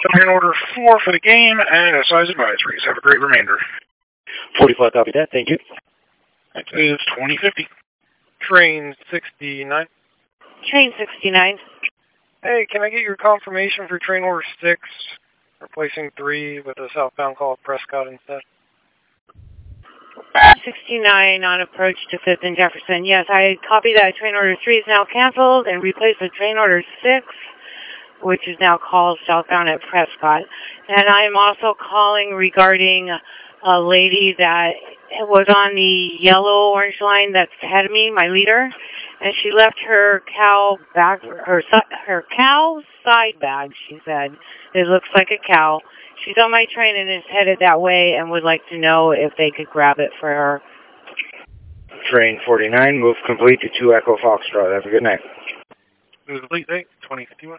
Train order 4 for the game and size advisories. Have a great remainder. 45, copy that. Thank you. That is 2050. Train 69. Train 69. Hey, can I get your confirmation for train order 6? Replacing 3 with a southbound call at Prescott instead. 69 on approach to 5th and Jefferson. Yes, I copy that. Train order 3 is now canceled and replaced with train order 6, which is now called southbound at Prescott. And I am also calling regarding a lady that was on the yellow orange line that's ahead of me, my leader, and she left her cow bag, her cow side bag, she said. It looks like a cow. She's on my train and is headed that way and would like to know if they could grab it for her. Train 49, move complete to 2 Echo Foxtrot. Have a good night. It was a late date, 2051.